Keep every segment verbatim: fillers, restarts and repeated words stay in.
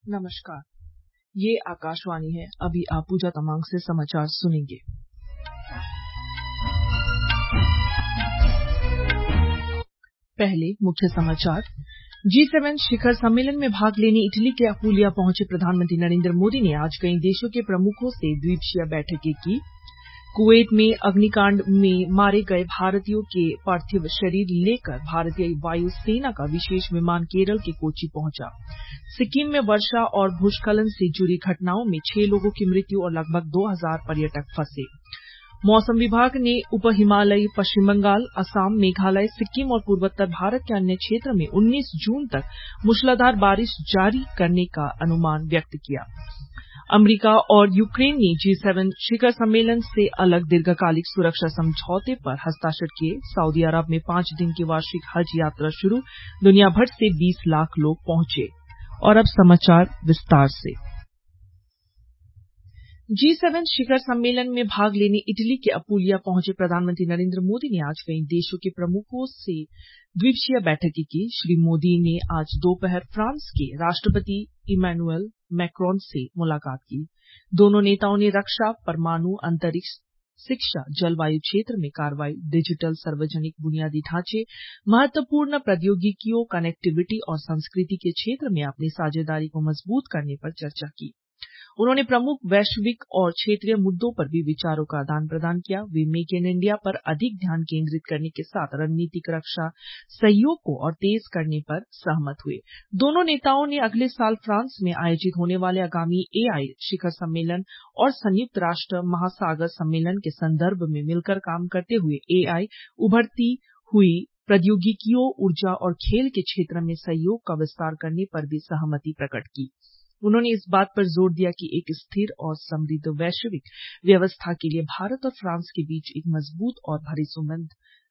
नमस्कार, ये आकाशवाणी है। अभी आप पूजा तमांग से समाचार सुनेंगे। पहले मुख्य समाचार। जी सेवन शिखर सम्मेलन में भाग लेने इटली के अपुलिया पहुंचे प्रधानमंत्री नरेंद्र मोदी ने आज कई देशों के प्रमुखों से द्वीपक्षीय बैठकें की। कुवैत में अग्निकांड में मारे गए भारतीयों के पार्थिव शरीर लेकर भारतीय वायु सेना का विशेष विमान केरल के कोच्चि पहुंचा। सिक्किम में वर्षा और भूस्खलन से जुड़ी घटनाओं में छह लोगों की मृत्यु और लगभग दो हजार पर्यटक फंसे। मौसम विभाग ने उप हिमालयी पश्चिम बंगाल, असम, मेघालय, सिक्किम और पूर्वोत्तर भारत के अन्य क्षेत्र में उन्नीस जून तक मूसलाधार बारिश जारी करने का अनुमान व्यक्त किया। अमरीका और यूक्रेन ने जी सेवन शिखर सम्मेलन से अलग दीर्घकालिक सुरक्षा समझौते पर हस्ताक्षर किए। सऊदी अरब में पांच दिन की वार्षिक हज यात्रा शुरू, दुनिया भर से बीस लाख लोग पहुंचे। और अब समाचार विस्तार से। जी सेवन शिखर सम्मेलन में भाग लेने इटली के अपुलिया पहुंचे प्रधानमंत्री नरेंद्र मोदी ने आज कई देशों के प्रमुखों से द्वीपक्षीय बैठकें की। श्री मोदी ने आज दोपहर फ्रांस के राष्ट्रपति इमैनुअल मैक्रोन से मुलाकात की। दोनों नेताओं ने रक्षा, परमाणु, अंतरिक्ष, शिक्षा, जलवायु क्षेत्र में कार्रवाई, डिजिटल, सार्वजनिक बुनियादी ढांचे, महत्वपूर्ण प्रौद्योगिकियों, कनेक्टिविटी और संस्कृति के क्षेत्र में अपनी साझेदारी को मजबूत करने पर चर्चा की। उन्होंने प्रमुख वैश्विक और क्षेत्रीय मुद्दों पर भी विचारों का आदान प्रदान किया। वे मेक इन इंडिया पर अधिक ध्यान केंद्रित करने के साथ रणनीतिक रक्षा सहयोग को और तेज करने पर सहमत हुए। दोनों नेताओं ने अगले साल फ्रांस में आयोजित होने वाले आगामी एआई शिखर सम्मेलन और संयुक्त राष्ट्र महासागर सम्मेलन के संदर्भ में मिलकर काम करते हुए एआई, उभरती हुई प्रौद्योगिकियों, ऊर्जा और खेल के क्षेत्र में सहयोग का विस्तार करने पर भी सहमति प्रकट की। उन्होंने इस बात पर जोर दिया कि एक स्थिर और समृद्ध वैश्विक व्यवस्था के लिए भारत और फ्रांस के बीच एक मजबूत और भरोसेमंद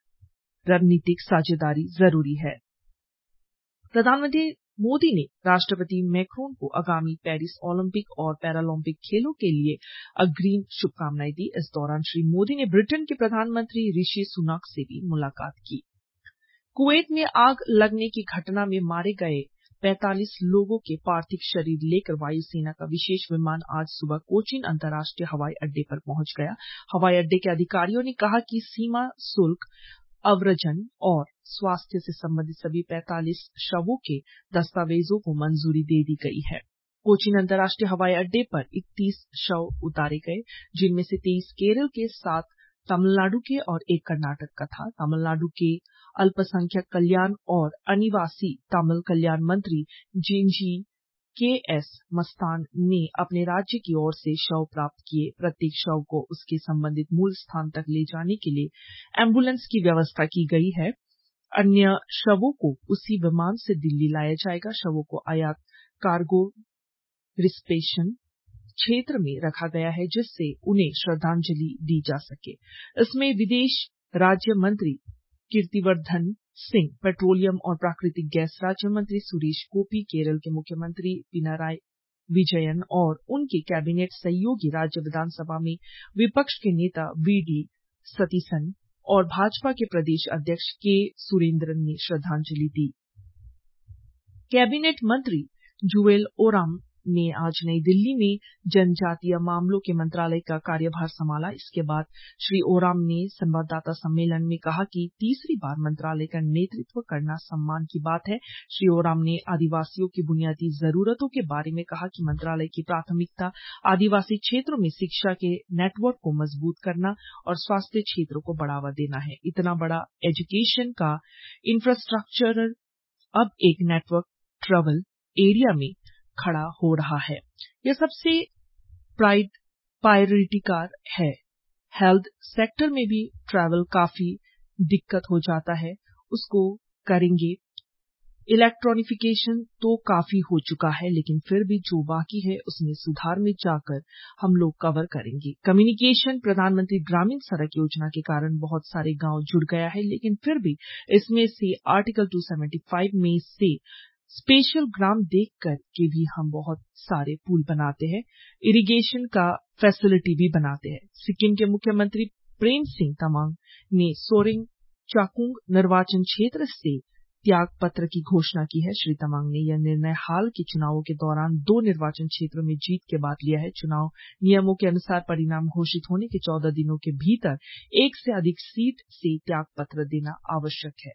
रणनीतिक साझेदारी जरूरी है। प्रधानमंत्री मोदी ने राष्ट्रपति मैक्रोन को आगामी पेरिस ओलंपिक और पैरालंपिक खेलों के लिए अग्रिम शुभकामनाएं दी। इस दौरान श्री मोदी ने ब्रिटेन के प्रधानमंत्री ऋषि सुनक से भी मुलाकात की। कुवैत में आग लगने की घटना में मारे गए पैंतालीस लोगों के पार्थिव शरीर लेकर वायुसेना का विशेष विमान आज सुबह कोचीन अंतर्राष्ट्रीय हवाई अड्डे पर पहुंच गया। हवाई अड्डे के अधिकारियों ने कहा कि सीमा शुल्क, अव्रजन और स्वास्थ्य से संबंधित सभी पैंतालीस शवों के दस्तावेजों को मंजूरी दे दी गई है। कोचीन अंतर्राष्ट्रीय हवाई अड्डे पर इकतीस शव उतारे गए, जिनमें से तेईस केरल के, सात तमिलनाडु के और एक कर्नाटक का था। तमिलनाडु के अल्पसंख्यक कल्याण और अनिवासी तमिल कल्याण मंत्री जिंजी के एस मस्तान ने अपने राज्य की ओर से शव प्राप्त किए। प्रत्येक शव को उसके संबंधित मूल स्थान तक ले जाने के लिए एम्बुलेंस की व्यवस्था की गई है। अन्य शवों को उसी विमान से दिल्ली लाया जाएगा। शवों को आयात कार्गो रिस्पेशन क्षेत्र में रखा गया है, जिससे उन्हें श्रद्धांजलि दी जा सके। इसमें विदेश राज्य मंत्री कीर्तिवर्धन सिंह, पेट्रोलियम और प्राकृतिक गैस राज्य मंत्री सुरेश गोपी, केरल के मुख्यमंत्री पिनाराई विजयन और उनके कैबिनेट सहयोगी, राज्य विधानसभा में विपक्ष के नेता वी डी सतीसन और भाजपा के प्रदेश अध्यक्ष के सुरेंद्रन ने श्रद्धांजलि दी। कैबिनेट मंत्री जुएल ओराम ने आज नई दिल्ली में जनजातीय मामलों के मंत्रालय का कार्यभार संभाला। इसके बाद श्री ओराम ने संवाददाता सम्मेलन में कहा कि तीसरी बार मंत्रालय का नेतृत्व करना सम्मान की बात है। श्री ओराम ने आदिवासियों की बुनियादी जरूरतों के बारे में कहा कि मंत्रालय की प्राथमिकता आदिवासी क्षेत्रों में शिक्षा के नेटवर्क को मजबूत करना और स्वास्थ्य क्षेत्रों को बढ़ावा देना है। इतना बड़ा एजुकेशन का इंफ्रास्ट्रक्चर अब एक नेटवर्क ट्रैवल एरिया में खड़ा हो रहा है। यह सबसे प्रायोरिटी कार है। हेल्थ सेक्टर में भी ट्रैवल काफी दिक्कत हो जाता है, उसको करेंगे। इलेक्ट्रॉनिफिकेशन तो काफी हो चुका है, लेकिन फिर भी जो बाकी है उसमें सुधार में जाकर हम लोग कवर करेंगे। कम्युनिकेशन, प्रधानमंत्री ग्रामीण सड़क योजना के कारण बहुत सारे गांव जुड़ गया है, लेकिन फिर भी इसमें से आर्टिकल दो सौ पचहत्तर में से स्पेशल ग्राम देख कर के भी हम बहुत सारे पुल बनाते हैं, इरिगेशन का फैसिलिटी भी बनाते हैं। सिक्किम के मुख्यमंत्री प्रेम सिंह तमांग ने सोरेंग चाकुंग निर्वाचन क्षेत्र से त्याग पत्र की घोषणा की है। श्री तमांग ने यह निर्णय हाल के चुनावों के दौरान दो निर्वाचन क्षेत्रों में जीत के बाद लिया है। चुनाव नियमों के अनुसार परिणाम घोषित होने के चौदह दिनों के भीतर एक से अधिक सीट से त्याग पत्र देना आवश्यक है।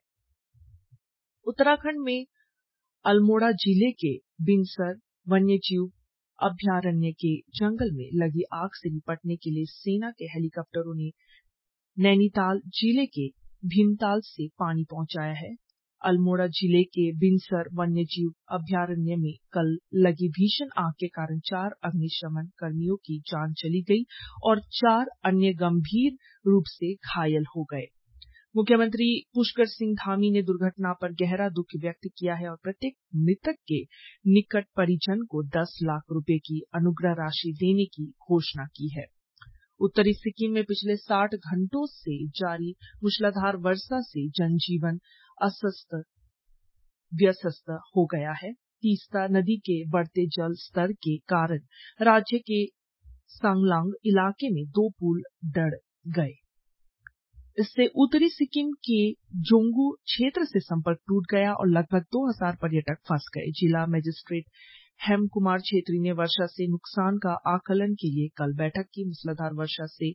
उत्तराखंड में अल्मोड़ा जिले के बिनसर वन्यजीव अभयारण्य के जंगल में लगी आग से निपटने के लिए सेना के हेलीकॉप्टरों ने नैनीताल जिले के भीमताल से पानी पहुंचाया है। अल्मोड़ा जिले के बिनसर वन्यजीव अभयारण्य में कल लगी भीषण आग के कारण चार अग्निशमन कर्मियों की जान चली गई और चार अन्य गंभीर रूप से घायल हो गए। मुख्यमंत्री पुष्कर सिंह धामी ने दुर्घटना पर गहरा दुख व्यक्त किया है और प्रत्येक मृतक के निकट परिजन को दस लाख रुपए की अनुग्रह राशि देने की घोषणा की है। उत्तरी सिक्किम में पिछले साठ घंटों से जारी मूसलाधार वर्षा से जनजीवन अस्त व्यस्त हो गया है। तीस्ता नदी के बढ़ते जल स्तर के कारण राज्य के सांगलांग इलाके में दो पुल डर गए। इससे उत्तरी सिक्किम के जोंगू क्षेत्र से संपर्क टूट गया और लगभग दो हज़ार पर्यटक फंस गए। जिला मजिस्ट्रेट हेम कुमार छेत्री ने वर्षा से नुकसान का आकलन के लिए कल बैठक की। मूसलाधार वर्षा से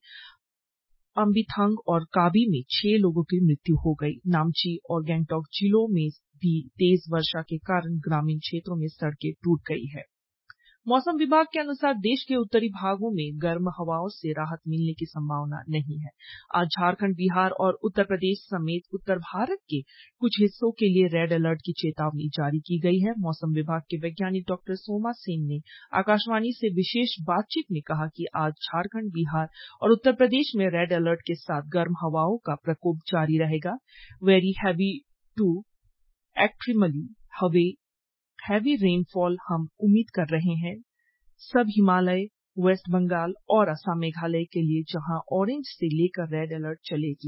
अम्बिथांग और काबी में छह लोगों की मृत्यु हो गई। नामची और गंगटोक जिलों में भी तेज वर्षा के कारण ग्रामीण क्षेत्रों में सड़कें टूट गई है। मौसम विभाग के अनुसार देश के उत्तरी भागों में गर्म हवाओं से राहत मिलने की संभावना नहीं है। आज झारखंड, बिहार और उत्तर प्रदेश समेत उत्तर भारत के कुछ हिस्सों के लिए रेड अलर्ट की चेतावनी जारी की गई है। मौसम विभाग के वैज्ञानिक डॉक्टर सोमा सेन ने आकाशवाणी से विशेष बातचीत में कहा कि आज झारखंड, बिहार और उत्तर प्रदेश में रेड अलर्ट के साथ गर्म हवाओं का प्रकोप जारी रहेगा। Very heavy to extremely heavy heavy rainfall हम उम्मीद कर रहे हैं सब हिमालय, वेस्ट बंगाल और असम मेघालय के लिए, जहां ऑरेंज से लेकर रेड अलर्ट चलेगी।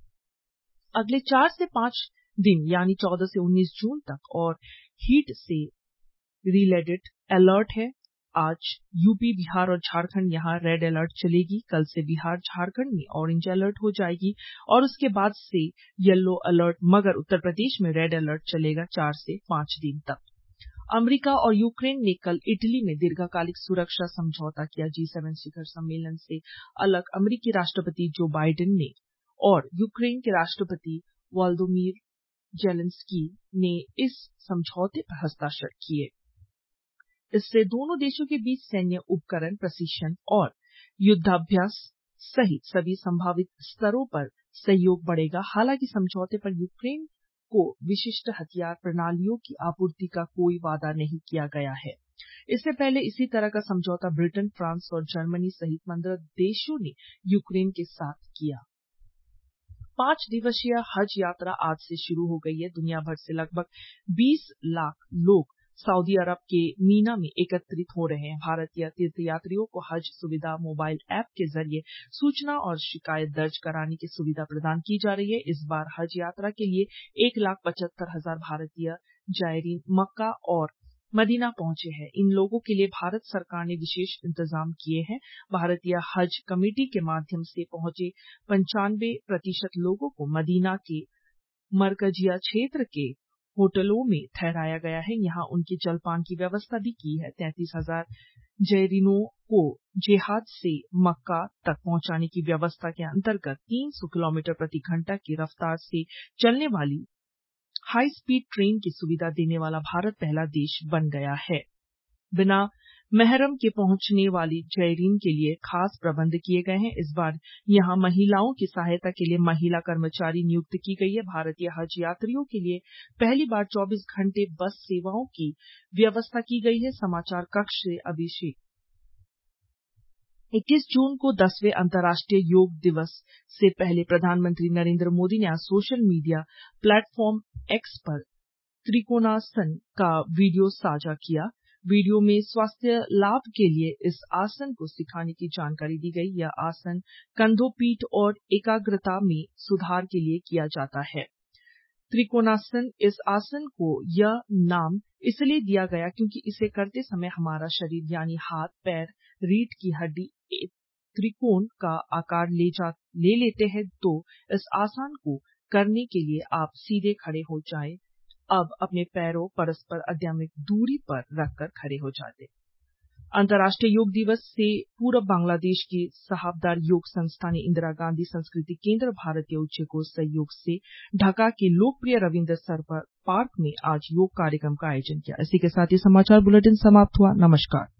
अगले चार से पांच दिन यानी चौदह से उन्नीस जून तक और हीट से रिलेटेड अलर्ट है। आज यूपी, बिहार और झारखंड यहां रेड अलर्ट चलेगी। कल से बिहार, झारखंड में ऑरेंज अलर्ट हो जाएगी और उसके बाद से येलो अलर्ट, मगर उत्तर प्रदेश में रेड अलर्ट चलेगा चार से पांच दिन तक। अमेरिका और यूक्रेन ने कल इटली में दीर्घकालिक सुरक्षा समझौता किया। जी सेवन शिखर सम्मेलन से अलग अमेरिकी राष्ट्रपति जो बाइडेन ने और यूक्रेन के राष्ट्रपति वोलोदिमीर जेलेंस्की ने इस समझौते पर हस्ताक्षर किए। इससे दोनों देशों के बीच सैन्य उपकरण, प्रशिक्षण और युद्धाभ्यास सहित सभी संभावित स्तरों पर सहयोग बढ़ेगा। हालांकि समझौते पर यूक्रेन को विशिष्ट हथियार प्रणालियों की आपूर्ति का कोई वादा नहीं किया गया है। इससे पहले इसी तरह का समझौता ब्रिटेन, फ्रांस और जर्मनी सहित पंद्रह देशों ने यूक्रेन के साथ किया। पांच दिवसीय हज यात्रा आज से शुरू हो गई है। दुनिया भर से लगभग बीस लाख लोग सऊदी अरब के मीना में एकत्रित हो रहे हैं। भारतीय तीर्थयात्रियों को हज सुविधा मोबाइल ऐप के जरिए सूचना और शिकायत दर्ज कराने की सुविधा प्रदान की जा रही है। इस बार हज यात्रा के लिए एक लाख पचहत्तर हजार भारतीय जायरीन मक्का और मदीना पहुंचे हैं। इन लोगों के लिए भारत सरकार ने विशेष इंतजाम किए हैं। भारतीय हज कमेटी के माध्यम से पहुंचे पंचानवे प्रतिशत लोगों को मदीना के मरकजिया क्षेत्र के होटलों में ठहराया गया है। यहां उनकी जलपान की व्यवस्था भी की है। तैंतीस हजार जैरिनों को जेहाद से मक्का तक पहुंचाने की व्यवस्था के अंतर्गत तीन सौ किलोमीटर प्रति घंटा की रफ्तार से चलने वाली हाई स्पीड ट्रेन की सुविधा देने वाला भारत पहला देश बन गया है। बिना महरम के पहुंचने वाली जैरीन के लिए खास प्रबंध किए गए हैं। इस बार यहां महिलाओं की सहायता के लिए महिला कर्मचारी नियुक्त की गई है। भारतीय हज यात्रियों के लिए पहली बार चौबीस घंटे बस सेवाओं की व्यवस्था की गई है। समाचार कक्ष से अभिषेक। इक्कीस जून को दसवें अंतर्राष्ट्रीय योग दिवस से पहले प्रधानमंत्री नरेंद्र मोदी ने आज सोशल मीडिया प्लेटफॉर्म एक्स पर त्रिकोणासन का वीडियो साझा किया। वीडियो में स्वास्थ्य लाभ के लिए इस आसन को सिखाने की जानकारी दी गई। यह आसन कंधों, पीठ और एकाग्रता में सुधार के लिए किया जाता है। त्रिकोणासन, इस आसन को यह नाम इसलिए दिया गया क्योंकि इसे करते समय हमारा शरीर यानी हाथ, पैर, रीढ़ की हड्डी त्रिकोण का आकार ले जा ले लेते हैं। तो इस आसन को करने के लिए आप सीधे खड़े हो जाएं, अब अपने पैरों परस्पर अद्यमिक दूरी पर रखकर खड़े हो जाते। अंतर्राष्ट्रीय योग दिवस से पूर्व बांग्लादेश के साहबदार योग संस्थान इंदिरा गांधी संस्कृति केंद्र भारतीय उच्चायोग सहयोग से ढाका के लोकप्रिय रविंद्र सरोवर पार्क में आज योग कार्यक्रम का आयोजन किया। इसी के साथ ही समाचार बुलेटिन समाप्त हुआ। नमस्कार।